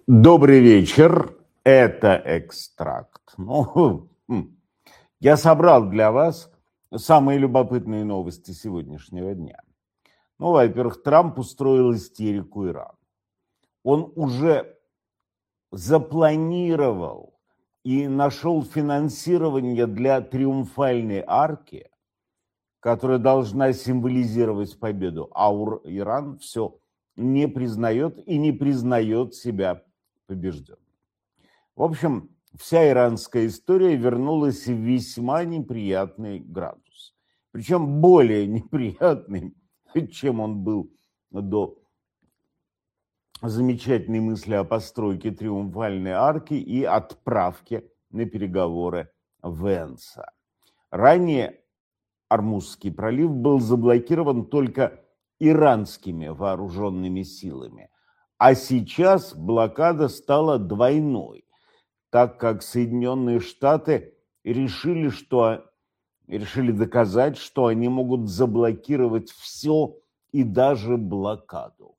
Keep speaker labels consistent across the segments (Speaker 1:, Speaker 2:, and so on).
Speaker 1: Добрый вечер, это «Экстракт». Я собрал для вас самые любопытные новости сегодняшнего дня. Во-первых, Трамп устроил истерику Ирану. Он уже запланировал и нашел финансирование для триумфальной арки, которая должна символизировать победу, а Иран все не признает и не признает себя побежденным. В общем, вся иранская история вернулась в весьма неприятный градус. Причем более неприятный, чем он был до замечательной мысли о постройке триумфальной арки и отправке на переговоры Венса. Ранее Ормузский пролив был заблокирован только иранскими вооруженными силами, а сейчас блокада стала двойной, так как Соединенные Штаты решили доказать, что они могут заблокировать все и даже блокаду.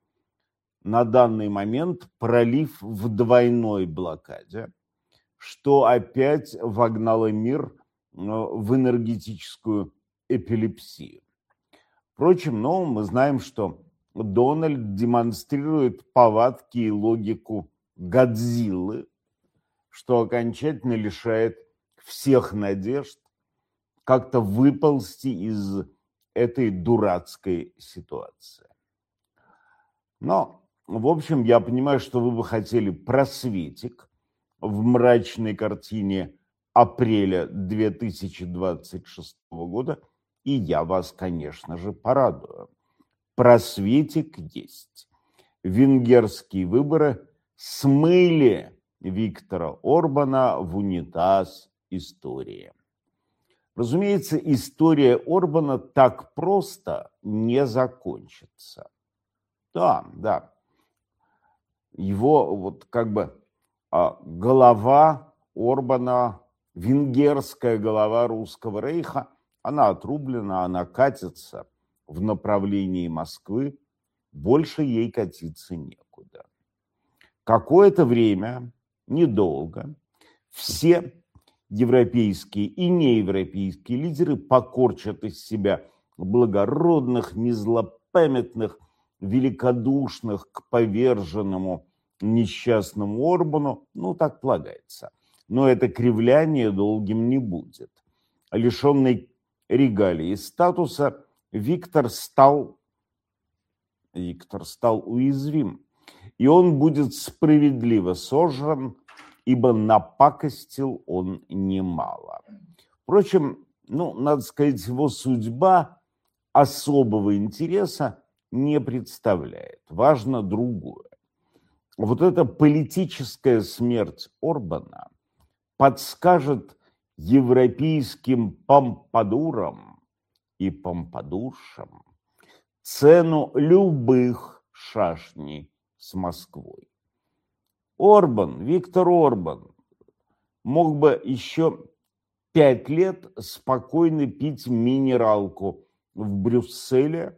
Speaker 1: На данный момент пролив в двойной блокаде, что опять вогнало мир в энергетическую эпилепсию. Впрочем, мы знаем, что Дональд демонстрирует повадки и логику Годзиллы, что окончательно лишает всех надежд как-то выползти из этой дурацкой ситуации. Но, в общем, я понимаю, что вы бы хотели просветик в мрачной картине апреля 2026 года, и я вас, конечно же, порадую. Просветик есть. Венгерские выборы смыли Виктора Орбана в унитаз истории. Разумеется, история Орбана так просто не закончится. Да. Его голова Орбана, венгерская голова Русского Рейха, она отрублена, она катится в направлении Москвы, больше ей катиться некуда. Какое-то время, недолго, все европейские и неевропейские лидеры покорчат из себя благородных, незлопамятных, великодушных к поверженному несчастному Орбану, так полагается. Но это кривляние долгим не будет. Лишенный регалий и статуса, Виктор стал уязвим, и он будет справедливо сожран, ибо напакостил он немало. Впрочем, надо сказать, его судьба особого интереса не представляет. Важно другое. Вот эта политическая смерть Орбана подскажет европейским помпадурам и помпадуршам цену любых шашней с Москвой. Виктор Орбан мог бы еще 5 лет спокойно пить минералку в Брюсселе,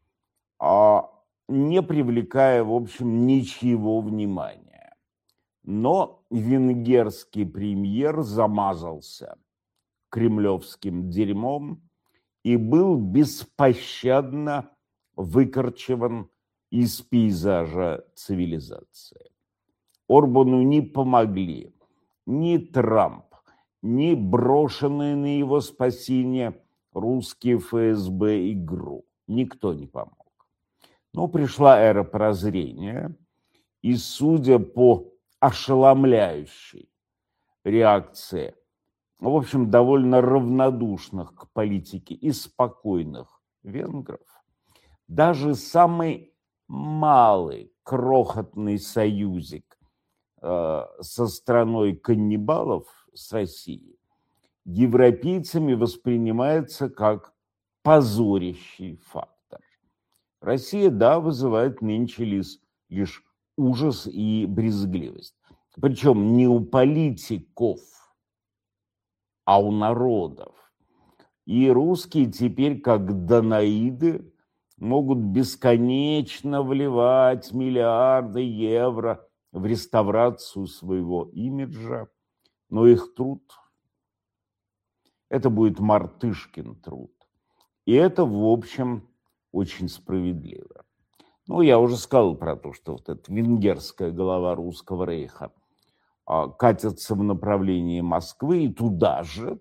Speaker 1: не привлекая, в общем, ничьего внимания. Но венгерский премьер замазался кремлевским дерьмом и был беспощадно выкорчеван из пейзажа цивилизации. Орбану не помогли ни Трамп, ни брошенные на его спасение русские ФСБ и ГРУ. Никто не помог. Но пришла эра прозрения, и, судя по ошеломляющей реакции, в общем, довольно равнодушных к политике и спокойных венгров, даже самый малый, крохотный союзик со страной каннибалов, с Россией, европейцами воспринимается как позорящий фактор. Россия, вызывает нынче лишь ужас и брезгливость. Причем не у политиков, а у народов. И русские теперь, как данаиды, могут бесконечно вливать миллиарды евро в реставрацию своего имиджа, но их труд – это будет мартышкин труд. И это, в общем, очень справедливо. Ну, я уже сказал про то, что вот эта венгерская голова русского рейха катится в направлении Москвы, и туда же,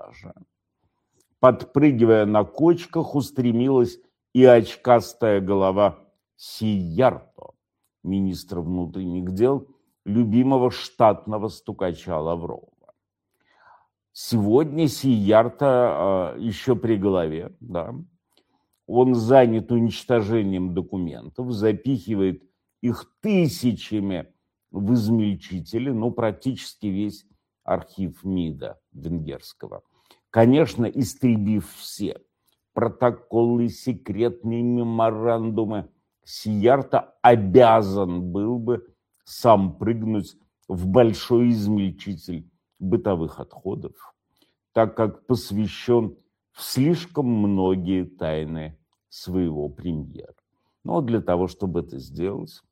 Speaker 1: подпрыгивая на кочках, устремилась и очкастая голова Сиярто, министра внутренних дел, любимого штатного стукача Лаврова. Сегодня Сиярто еще при голове, да. Он занят уничтожением документов, запихивает их тысячами в измельчители, ну, практически весь архив МИДа венгерского. Конечно, истребив все протоколы, секретные меморандумы, Сиярто обязан был бы сам прыгнуть в большой измельчитель бытовых отходов, так как посвящен в слишком многие тайны своего премьера. Но для того, чтобы это сделать,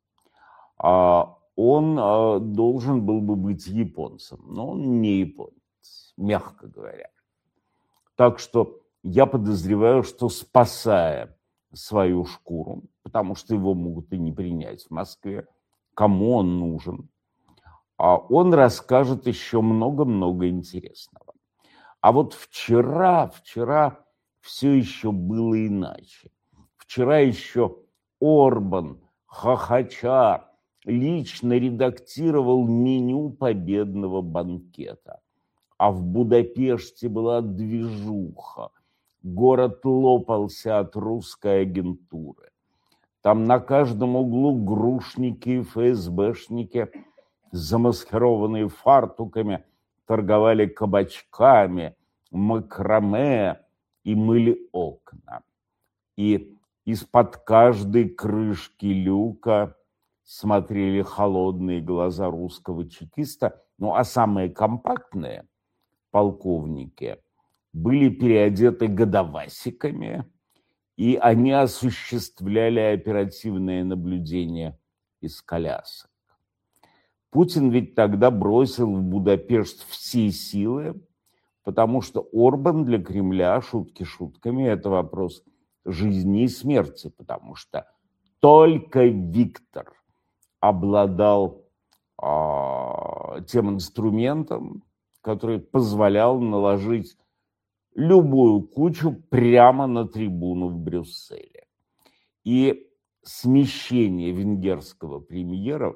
Speaker 1: он должен был бы быть японцем, но он не японец, мягко говоря. Так что я подозреваю, что, спасая свою шкуру, потому что его могут и не принять в Москве, кому он нужен, он расскажет еще много-много интересного. А вот вчера все еще было иначе. Вчера еще Орбан, хохоча, лично редактировал меню победного банкета. А в Будапеште была движуха. Город лопался от русской агентуры. Там на каждом углу грушники и ФСБшники, замаскированные фартуками, торговали кабачками, макраме и мыли окна. И из-под каждой крышки люка смотрели холодные глаза русского чекиста. Ну, а самые компактные полковники были переодеты годовасиками, и они осуществляли оперативное наблюдение из колясок. Путин ведь тогда бросил в Будапешт все силы, потому что Орбан для Кремля, шутки шутками, это вопрос жизни и смерти, потому что только Виктор обладал тем инструментом, который позволял наложить любую кучу прямо на трибуну в Брюсселе. И смещение венгерского премьера,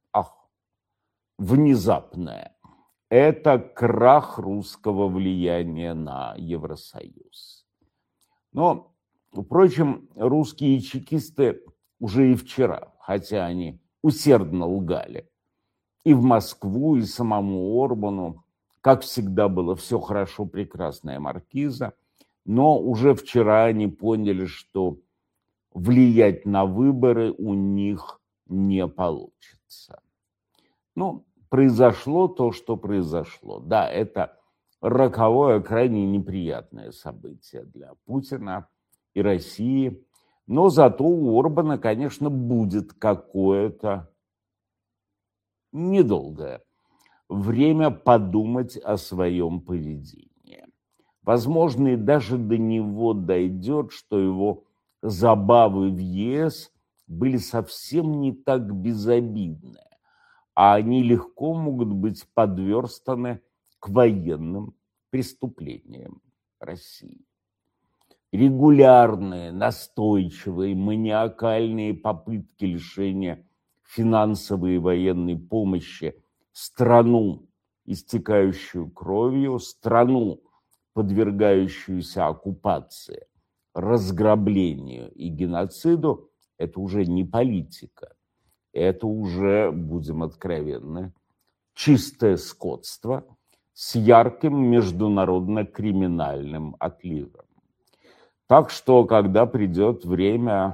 Speaker 1: внезапное, это крах русского влияния на Евросоюз. Но, впрочем, русские чекисты уже и вчера, хотя они усердно лгали, и в Москву, и самому Орбану, как всегда было все хорошо, прекрасная маркиза, но уже вчера они поняли, что влиять на выборы у них не получится. Ну, произошло то, что произошло. Да, это роковое, крайне неприятное событие для Путина и России, но зато у Орбана, конечно, будет какое-то недолгое время подумать о своем поведении. Возможно, и даже до него дойдет, что его забавы в ЕС были совсем не так безобидны, а они легко могут быть подверстаны к военным преступлениям России. Регулярные, настойчивые, маниакальные попытки лишения финансовой и военной помощи страну, истекающую кровью, страну, подвергающуюся оккупации, разграблению и геноциду, это уже не политика. Это уже, будем откровенны, чистое скотство с ярким международно-криминальным отливом. Так что, когда придет время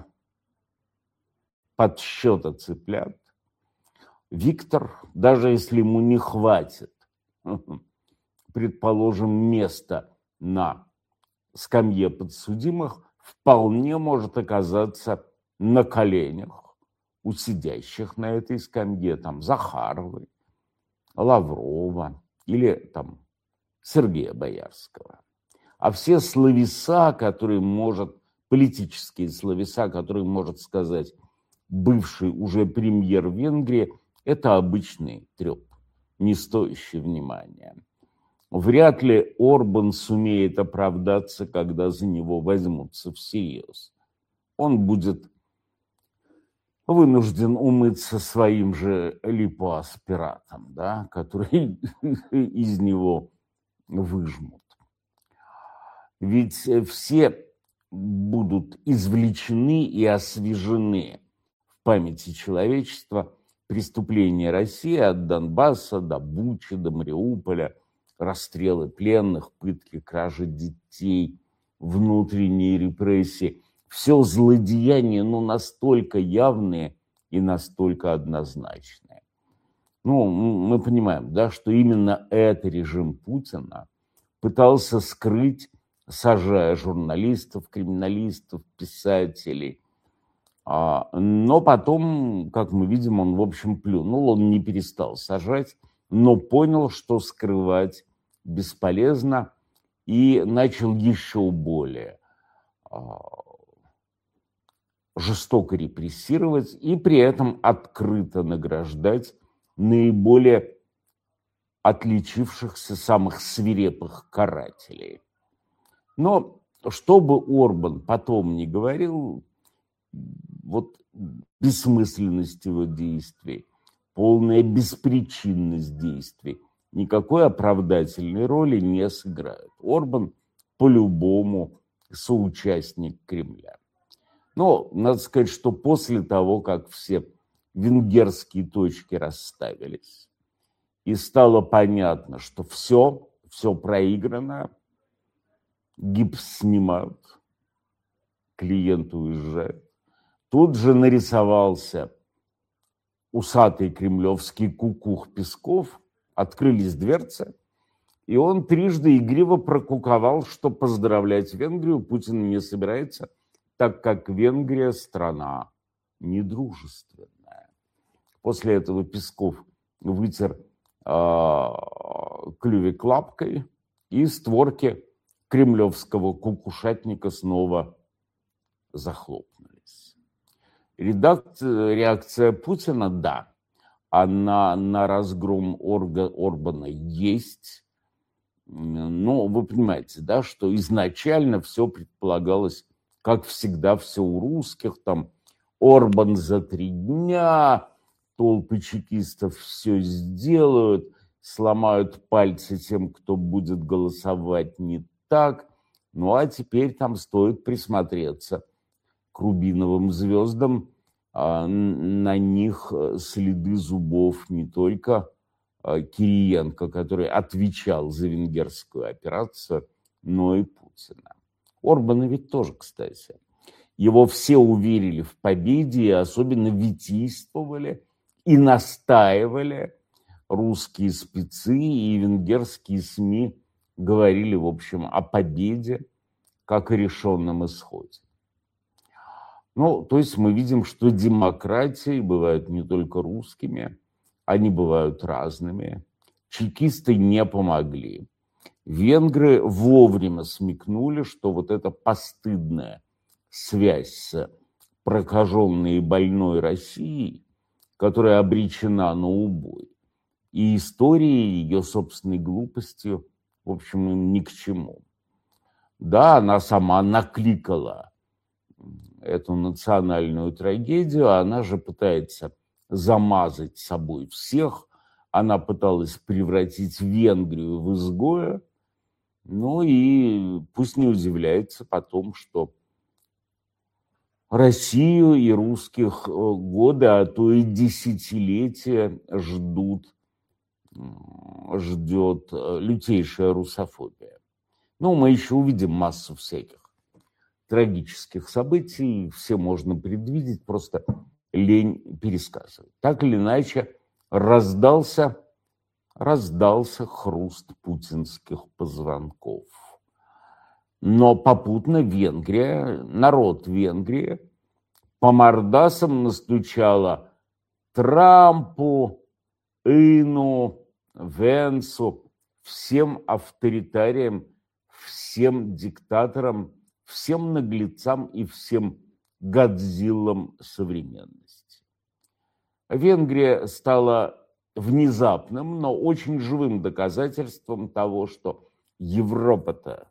Speaker 1: подсчета цыплят, Виктор, даже если ему не хватит, предположим, места на скамье подсудимых, вполне может оказаться на коленях у сидящих на этой скамье, там, Захаровой, Лаврова или там Сергея Боярского. А все словеса, которые может, политические словеса, которые может сказать бывший уже премьер Венгрии, это обычный треп, не стоящий внимания. Вряд ли Орбан сумеет оправдаться, когда за него возьмутся всерьез. Он будет вынужден умыться своим же липоаспиратом, да, который из него выжмут. Ведь все будут извлечены и освежены в памяти человечества преступления России от Донбасса до Бучи, до Мариуполя, расстрелы пленных, пытки, кражи детей, внутренние репрессии. Все злодеяния, настолько явные и настолько однозначные. Мы понимаем, да, что именно это режим Путина пытался скрыть, сажая журналистов, криминалистов, писателей. Но потом, как мы видим, он, в общем, плюнул, он не перестал сажать, но понял, что скрывать бесполезно, и начал еще более жестоко репрессировать и при этом открыто награждать наиболее отличившихся, самых свирепых карателей. Но что бы Орбан потом ни говорил, бессмысленность его действий, полная беспричинность действий никакой оправдательной роли не сыграют. Орбан по-любому соучастник Кремля. Но надо сказать, что после того, как все венгерские точки расставились, и стало понятно, что все проиграно, гипс снимают, клиент уезжает, тут же нарисовался усатый кремлевский кукух Песков, открылись дверцы, и он трижды игриво прокуковал, что поздравлять Венгрию Путин не собирается, так как Венгрия страна недружественная. После этого Песков вытер клювик лапкой, и створки кремлевского кукушатника снова захлопнулись. Реакция Путина, да, она на разгром Орбана есть. Но вы понимаете, да, что изначально все предполагалось, как всегда, все у русских, там Орбан за 3 дня, толпы чекистов все сделают, сломают пальцы тем, кто будет голосовать не так. Ну а теперь там стоит присмотреться к рубиновым звездам. На них следы зубов не только Кириенко, который отвечал за венгерскую операцию, но и Путина. Орбана ведь тоже, кстати. Его все уверили в победе и особенно витийствовали и настаивали. Русские спецы и венгерские СМИ говорили, в общем, о победе как о решенном исходе. То есть мы видим, что демократии бывают не только русскими, они бывают разными. Чекисты не помогли. Венгры вовремя смекнули, что вот эта постыдная связь с прокаженной и больной Россией, которая обречена на убой, и историей, ее собственной глупостью, в общем, им ни к чему. Да, она сама накликала эту национальную трагедию, она же пытается замазать собой всех, она пыталась превратить Венгрию в изгоя, и пусть не удивляется потом, что Россию и русских годы, а то и десятилетия ждет лютейшая русофобия. Мы еще увидим массу всяких трагических событий, все можно предвидеть, просто лень пересказывать. Так или иначе, раздался хруст путинских позвонков. Но попутно Венгрия, народ Венгрии по мордасам настучала Трампу, Ину, Венсу, всем авторитариям, всем диктаторам, всем наглецам и всем Годзиллам современности. Венгрия стала внезапным, но очень живым доказательством того, что Европа-то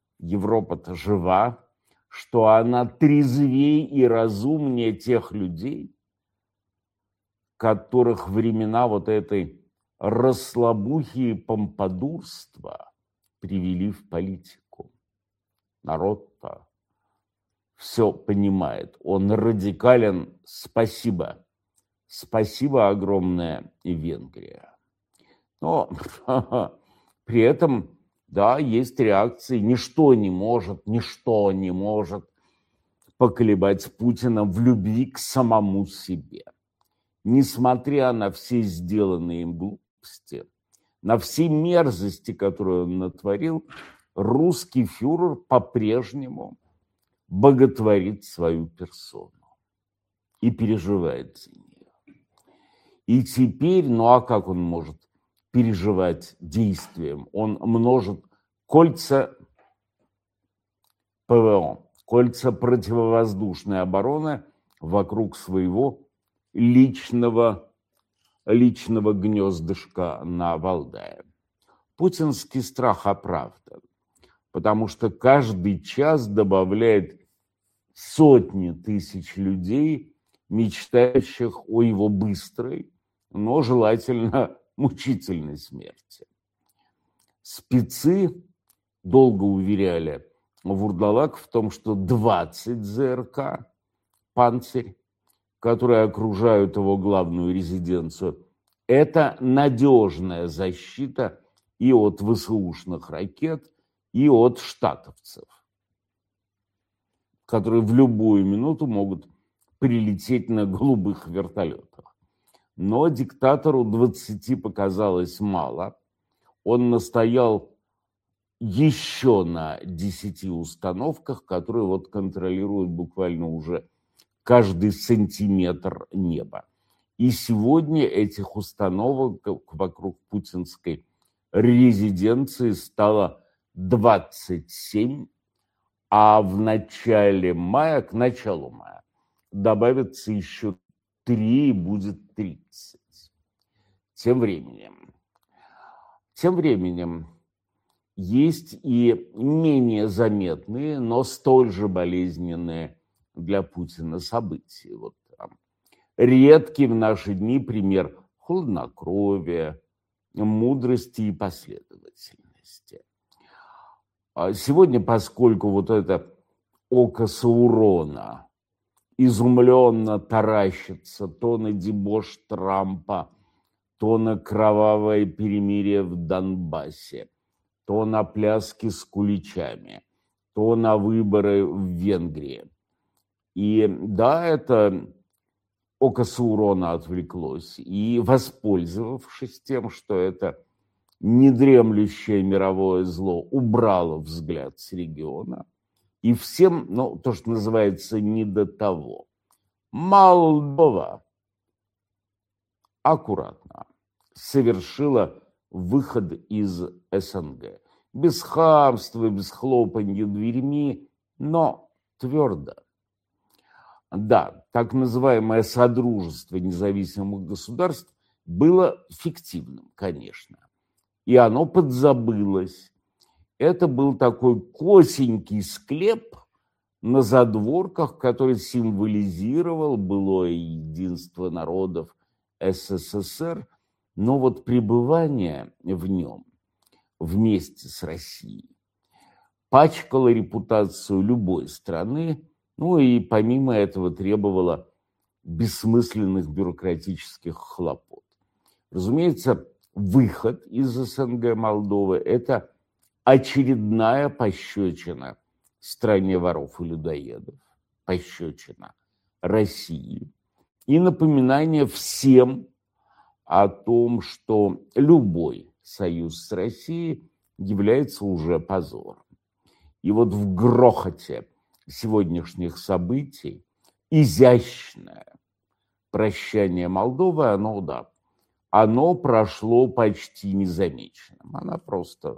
Speaker 1: жива, что она трезвее и разумнее тех людей, которых времена вот этой расслабухи и помпадурства привели в политику. Народ-то все понимает, он радикален. Спасибо. Спасибо огромное, Венгрия. Но при этом, да, есть реакции. Ничто не может поколебать Путина в любви к самому себе. Несмотря на все сделанные им глупости, на все мерзости, которые он натворил, русский фюрер по-прежнему боготворит свою персону и переживает за нее. И теперь, ну а как он может переживать действием? Он множит кольца ПВО, кольца противовоздушной обороны вокруг своего личного гнездышка на Валдае. Путинский страх оправдан, потому что каждый час добавляет сотни тысяч людей, мечтающих о его быстрой, но желательно мучительной смерти. Спецы долго уверяли вурдалак в том, что 20 ЗРК «Панцирь», которые окружают его главную резиденцию, это надежная защита и от ВСУшных ракет, и от штатовцев, которые в любую минуту могут прилететь на голубых вертолетах. Но диктатору 20 показалось мало. Он настоял еще на 10 установках, которые вот контролируют буквально уже каждый сантиметр неба. И сегодня этих установок вокруг путинской резиденции стало 27, а в начале мая, к началу мая, добавится еще 3 и будет 30. Тем временем есть и менее заметные, но столь же болезненные для Путина события. Вот там редкий в наши дни пример хладнокровия, мудрости и последовательности. Сегодня, поскольку вот это око Саурона изумленно таращится то на дебош Трампа, то на кровавое перемирие в Донбассе, то на пляски с куличами, то на выборы в Венгрии. И да, это око Саурона отвлеклось, и, воспользовавшись тем, что это недремлющее мировое зло убрало взгляд с региона, и всем, ну, то, что называется, не до того. Молдова аккуратно совершила выход из СНГ. Без хамства, без хлопанья дверьми, но твердо. Да, так называемое Содружество независимых государств было фиктивным, конечно. И оно подзабылось. Это был такой косенький склеп на задворках, который символизировал былое единство народов СССР, но вот пребывание в нем вместе с Россией пачкало репутацию любой страны, ну и помимо этого требовало бессмысленных бюрократических хлопот. Разумеется, выход из СНГ Молдовы – это очередная пощечина стране воров и людоедов, пощечина России и напоминание всем о том, что любой союз с Россией является уже позором. И вот в грохоте сегодняшних событий изящное прощание Молдовы, оно прошло почти незамеченным. Она просто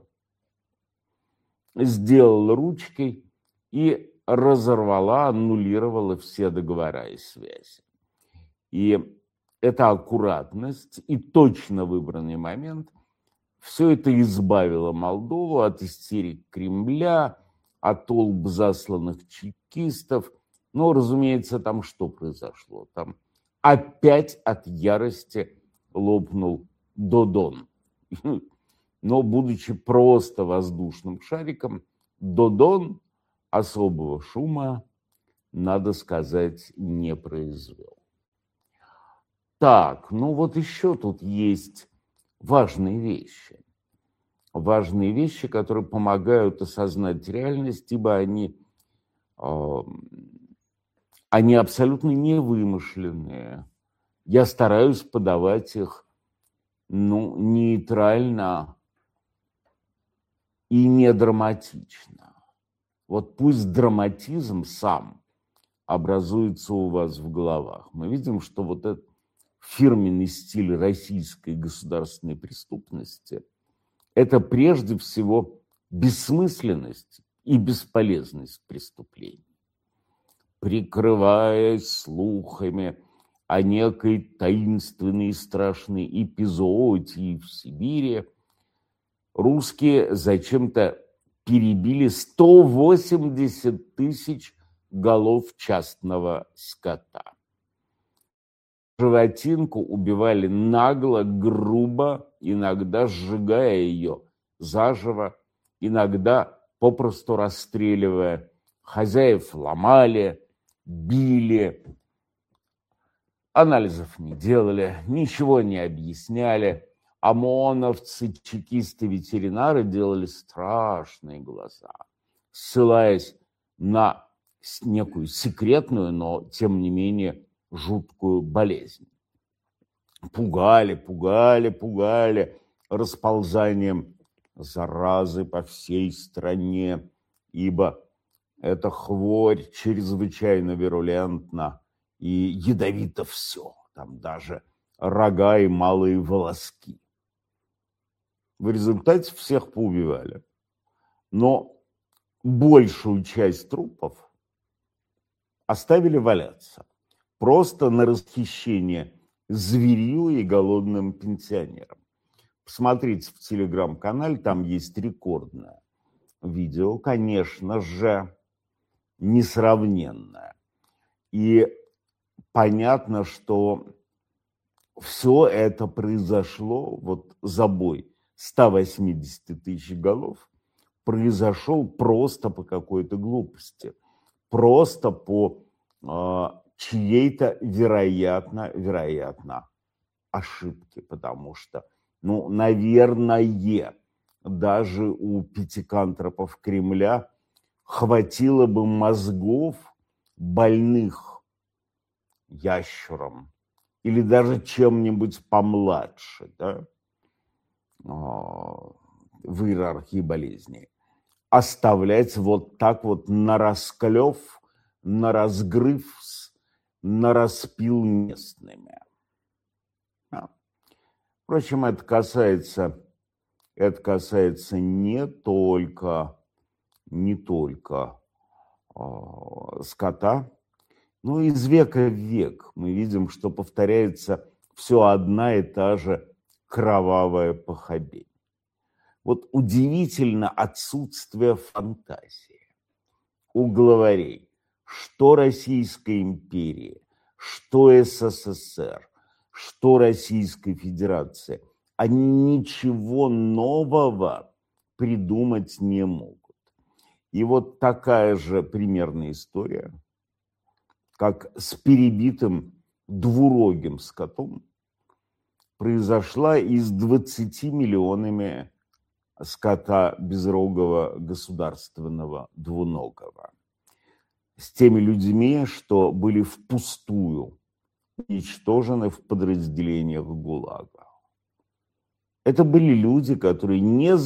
Speaker 1: сделала ручкой и разорвала, аннулировала все договора и связи. И эта аккуратность и точно выбранный момент, все это избавило Молдову от истерик Кремля, от толп засланных чекистов. Но, разумеется, там что произошло? Там опять от ярости лопнул Додон. Но, будучи просто воздушным шариком, Додон особого шума, надо сказать, не произвел. Так, вот еще тут есть важные вещи. Важные вещи, которые помогают осознать реальность, ибо они абсолютно не вымышленные. Я стараюсь подавать их нейтрально и не драматично. Вот пусть драматизм сам образуется у вас в головах. Мы видим, что вот этот фирменный стиль российской государственной преступности – это прежде всего бессмысленность и бесполезность преступлений. Прикрываясь слухами о некой таинственной и страшной эпизоотии в Сибири, русские зачем-то перебили 180 тысяч голов частного скота. Животинку убивали нагло, грубо, иногда сжигая ее заживо, иногда попросту расстреливая. Хозяев ломали, били, анализов не делали, ничего не объясняли. ОМОНовцы, чекисты, ветеринары делали страшные глаза, ссылаясь на некую секретную, но тем не менее жуткую болезнь. Пугали расползанием заразы по всей стране, ибо эта хворь чрезвычайно вирулентна и ядовито все, там даже рога и малые волоски. В результате всех поубивали. Но большую часть трупов оставили валяться. Просто на расхищение зверью и голодным пенсионерам. Посмотрите в телеграм-канале, там есть рекордное видео, конечно же, несравненное. И понятно, что все это произошло, вот забой 180 тысяч голов, произошел просто по какой-то глупости, просто по чьей-то, вероятно, ошибке, потому что, наверное, даже у пятикантропов Кремля хватило бы мозгов больных ящером или даже чем-нибудь помладше, да, в иерархии болезней, оставлять вот так вот на расклев, на разгрыв, на распил местными. Впрочем, это касается не только скота, но из века в век мы видим, что повторяется все одна и та же кровавая похабень. Вот удивительно отсутствие фантазии у главарей, что Российской империи, что СССР, что Российской Федерации. Они ничего нового придумать не могут. И вот такая же примерная история, как с перебитым двурогим скотом, произошла и с 20 миллионами скота безрогого государственного двуногого. С теми людьми, что были впустую уничтожены в подразделениях ГУЛАГа. Это были люди, которые не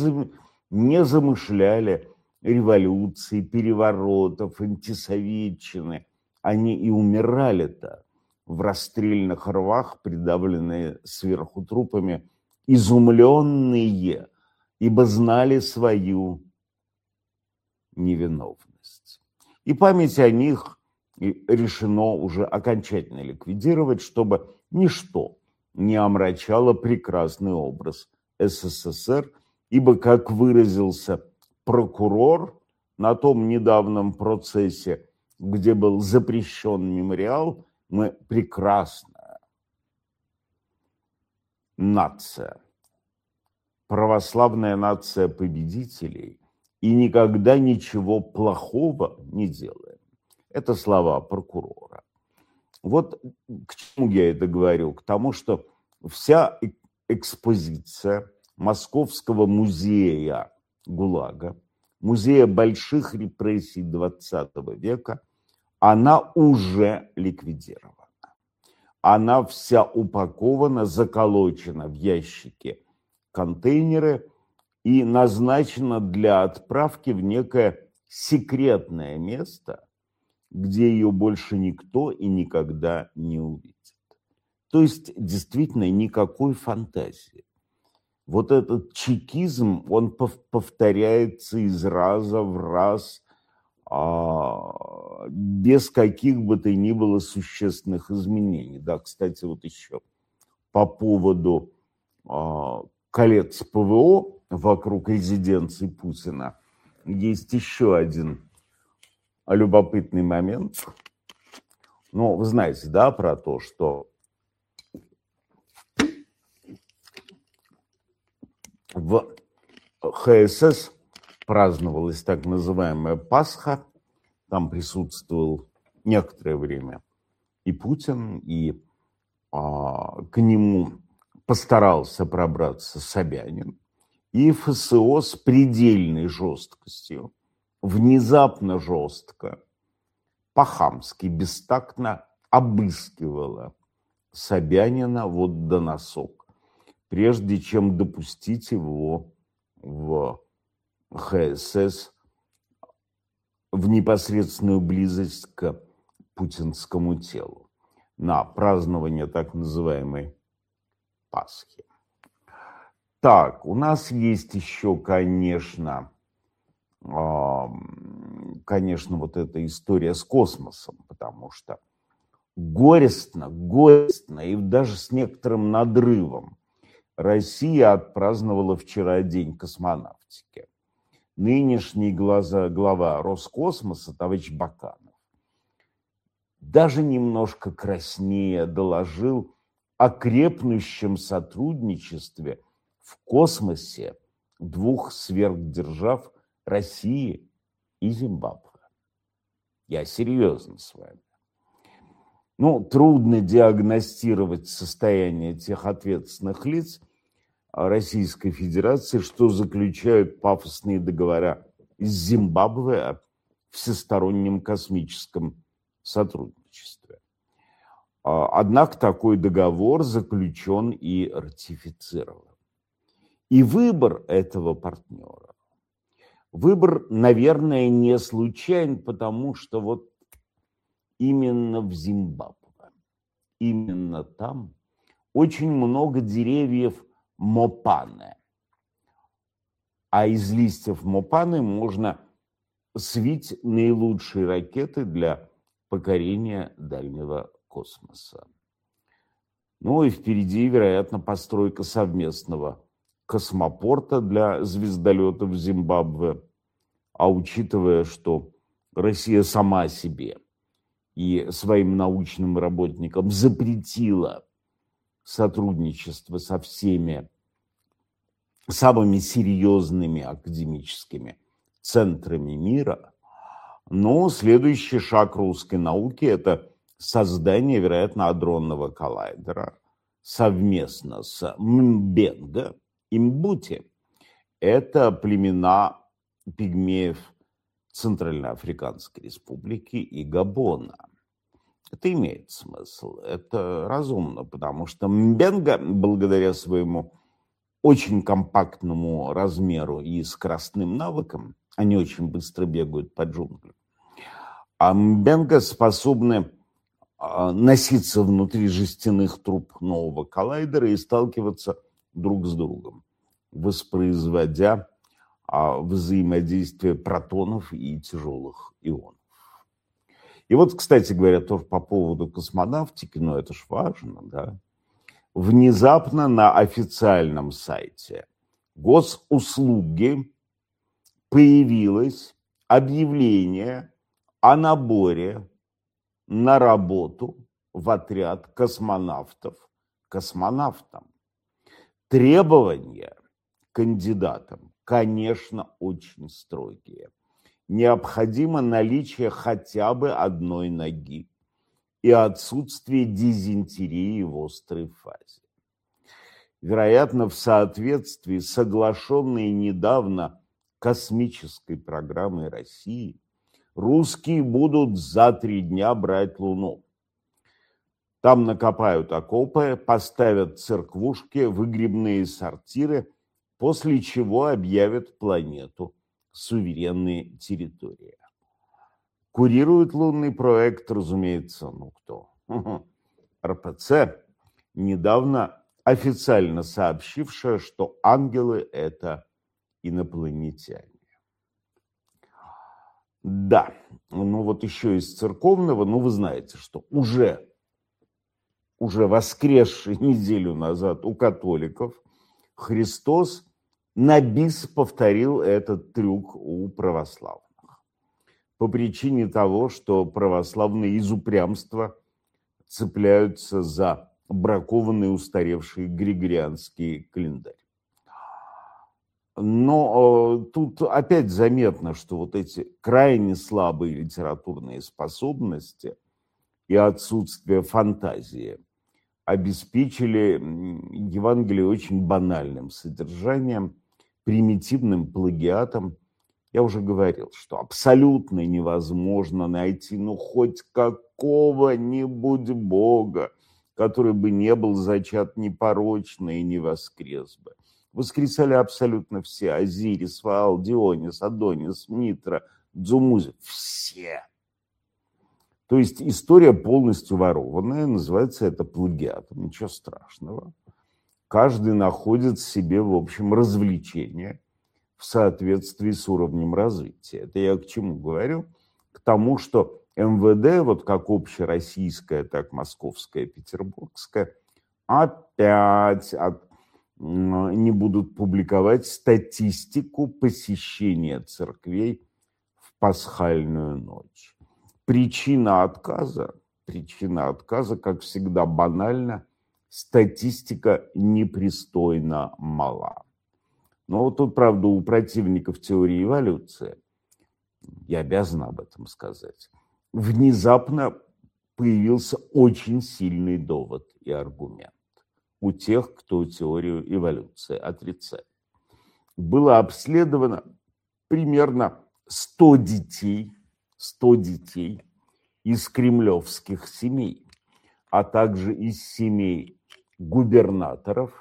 Speaker 1: замышляли революции, переворотов, антисоветчины. они и умирали-то в расстрельных рвах, придавленные сверху трупами, изумленные, ибо знали свою невиновность. И память о них решено уже окончательно ликвидировать, чтобы ничто не омрачало прекрасный образ СССР, ибо, как выразился прокурор на том недавнем процессе, где был запрещен мемориал, мы прекрасная нация, православная нация победителей, и никогда ничего плохого не делаем. Это слова прокурора. Вот к чему я это говорю? К тому, что вся экспозиция Московского музея ГУЛАГа, музея больших репрессий XX века, она уже ликвидирована. Она вся упакована, заколочена в ящики контейнеры и назначена для отправки в некое секретное место, где ее больше никто и никогда не увидит. То есть действительно никакой фантазии. Вот этот чекизм, он повторяется из раза в раз, без каких бы то ни было существенных изменений. Да, кстати, вот еще по поводу колец ПВО вокруг резиденции Путина есть еще один любопытный момент. Ну, вы знаете, да, про то, что в ХСС праздновалась так называемая Пасха. Там присутствовал некоторое время и Путин, и к нему постарался пробраться Собянин. И ФСО с предельной жесткостью, внезапно жестко, по-хамски, бестактно обыскивала Собянина вот до носок, прежде чем допустить его в ХСС в непосредственную близость к путинскому телу на празднование так называемой Пасхи. Так, у нас есть еще, конечно, вот эта история с космосом, потому что горестно и даже с некоторым надрывом Россия отпраздновала вчера День космонавтики. Нынешний глава Роскосмоса, товарищ Баканов, даже немножко краснее доложил о крепнущем сотрудничестве в космосе двух сверхдержав России и Зимбабве. Я серьезно с вами. Ну, трудно диагностировать состояние тех ответственных лиц Российской Федерации, что заключают пафосные договора с Зимбабве о всестороннем космическом сотрудничестве. Однако такой договор заключен и ратифицирован. И выбор этого партнера, наверное, не случайен, потому что вот именно в Зимбабве, именно там очень много деревьев мопаны. А из листьев мопаны можно свить наилучшие ракеты для покорения дальнего космоса. Ну и впереди, вероятно, постройка совместного космопорта для звездолетов Зимбабве. А учитывая, что Россия сама себе и своим научным работникам запретила сотрудничество со всеми самыми серьезными академическими центрами мира, но следующий шаг русской науки – это создание, вероятно, адронного коллайдера совместно с Мбенго и Мбути. Это племена пигмеев Центральноафриканской Республики и Габона. Это имеет смысл, это разумно, потому что Мбенго, благодаря своему очень компактному размеру и скоростным навыкам, они очень быстро бегают по джунглям, А Мбенга способны носиться внутри жестяных труб нового коллайдера и сталкиваться друг с другом, воспроизводя взаимодействие протонов и тяжелых ионов. И вот, кстати говоря, тоже по поводу космонавтики, но это ж важно, да, внезапно на официальном сайте госуслуги появилось объявление о наборе на работу в отряд космонавтов космонавтам. Требования кандидатам, конечно, очень строгие. Необходимо наличие хотя бы одной ноги и отсутствие дизентерии в острой фазе. Вероятно, в соответствии с соглашенной недавно космической программой России, русские будут за 3 дня брать Луну. Там накопают окопы, поставят церквушки, выгребные сортиры, после чего объявят планету суверенной территорией. Курирует лунный проект, разумеется, кто? РПЦ, недавно официально сообщившая, что ангелы – это инопланетяне. Да, вот еще из церковного, вы знаете, что уже воскресший неделю назад у католиков Христос на бис повторил этот трюк у православных. По причине того, что православные из упрямства цепляются за бракованный устаревший григорианский календарь. Но тут опять заметно, что вот эти крайне слабые литературные способности и отсутствие фантазии обеспечили Евангелие очень банальным содержанием, примитивным плагиатом. Я уже говорил, что абсолютно невозможно найти хоть какого-нибудь Бога, который бы не был зачат непорочно и не воскрес бы. Воскресали абсолютно все: Азирис, Ваал, Дионис, Адонис, Митра, Дзумузи. Все. То есть история полностью ворованная, называется это плагиатом, ничего страшного. Каждый находит себе, в общем, развлечение в соответствии с уровнем развития. Это я к чему говорю? К тому, что МВД, как общероссийская, так московская, петербургская, опять не будут публиковать статистику посещения церквей в пасхальную ночь. Причина отказа, как всегда, банальна: статистика непристойно мала. Но тут, правда, у противников теории эволюции, я обязан об этом сказать, внезапно появился очень сильный довод и аргумент у тех, кто теорию эволюции отрицает. Было обследовано примерно 100 детей из кремлевских семей, а также из семей губернаторов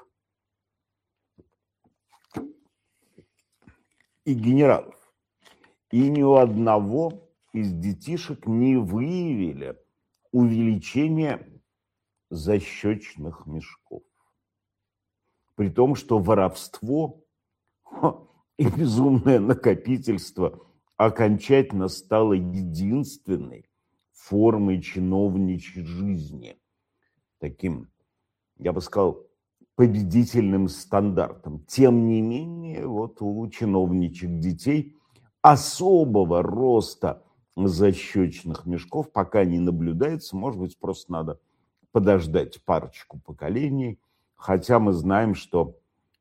Speaker 1: и генералов. И ни у одного из детишек не выявили увеличение защечных мешков. При том, что воровство и безумное накопительство окончательно стало единственной формой чиновничьей жизни. Таким, я бы сказал, победительным стандартом. Тем не менее, у чиновничьих детей особого роста защечных мешков пока не наблюдается. Может быть, просто надо подождать парочку поколений. Хотя мы знаем, что,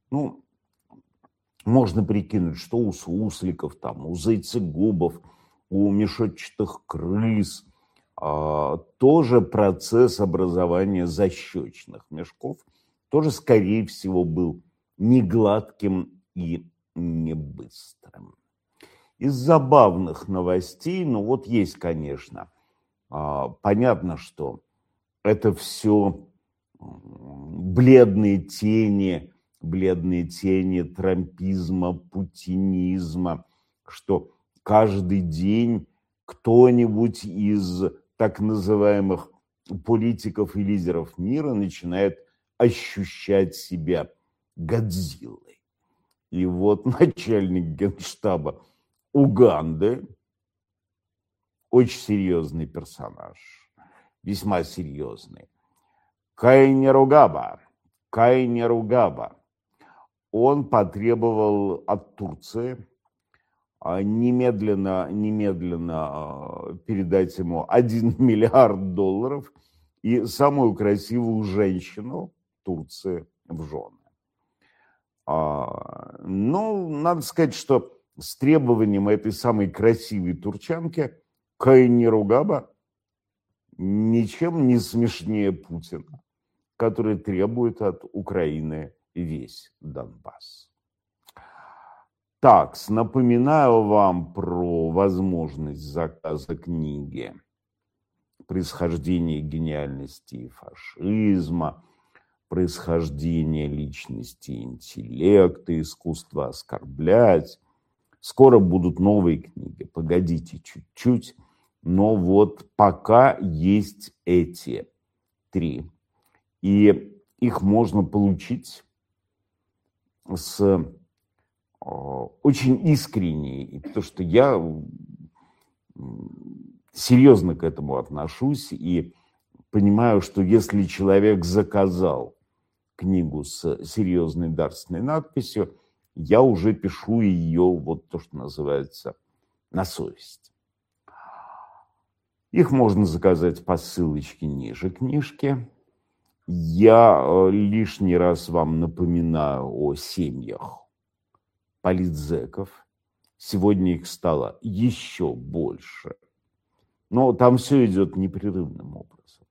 Speaker 1: можно прикинуть, что у сусликов, у зайцегубов, у мешочатых крыс тоже процесс образования защечных мешков тоже, скорее всего, был не гладким и не быстрым. Из забавных новостей, есть, конечно, понятно, что это все бледные тени трампизма, путинизма, что каждый день кто-нибудь из так называемых политиков и лидеров мира начинает ощущать себя Годзиллой. И вот начальник Генштаба Уганды, очень серьезный персонаж, весьма серьезный, Кайнеругаба, он потребовал от Турции немедленно передать ему $1 миллиард и самую красивую женщину Турции в жены. Ну, надо сказать, что с требованием этой самой красивой турчанки Кайнеругаба ничем не смешнее Путина, который требует от Украины весь Донбасс. Так, напоминаю вам про возможность заказа книги «Происхождение гениальности и фашизма», «Происхождение личности и интеллекта», «Искусство оскорблять». Скоро будут новые книги, погодите чуть-чуть, но вот пока есть эти 3. И их можно получить с очень искренней, потому что я серьезно к этому отношусь и понимаю, что если человек заказал книгу с серьезной дарственной надписью, я уже пишу ее, вот то, что называется, на совесть. Их можно заказать по ссылочке ниже книжки. Я лишний раз вам напоминаю о семьях политзеков. Сегодня их стало еще больше. Но там все идет непрерывным образом.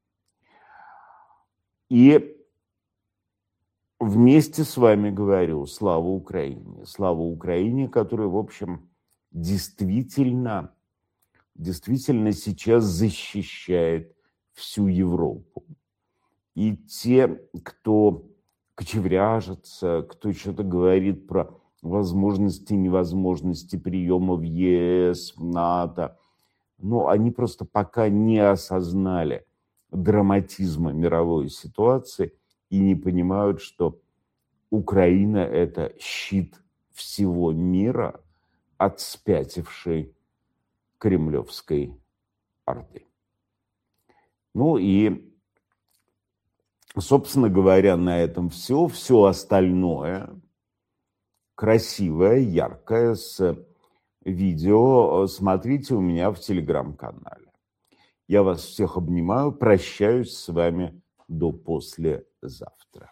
Speaker 1: И вместе с вами говорю: слава Украине. Слава Украине, которая, в общем, действительно сейчас защищает всю Европу. И те, кто кочевряжется, кто что-то говорит про возможности и невозможности приема в ЕС, в НАТО, но они просто пока не осознали драматизма мировой ситуации и не понимают, что Украина – это щит всего мира от спятившей кремлевской орды. Ну и, собственно говоря, на этом все. Все остальное красивое, яркое, с видео смотрите у меня в телеграм-канале. Я вас всех обнимаю, прощаюсь с вами до послезавтра.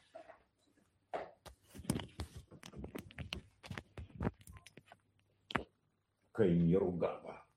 Speaker 1: Кайнеругаба.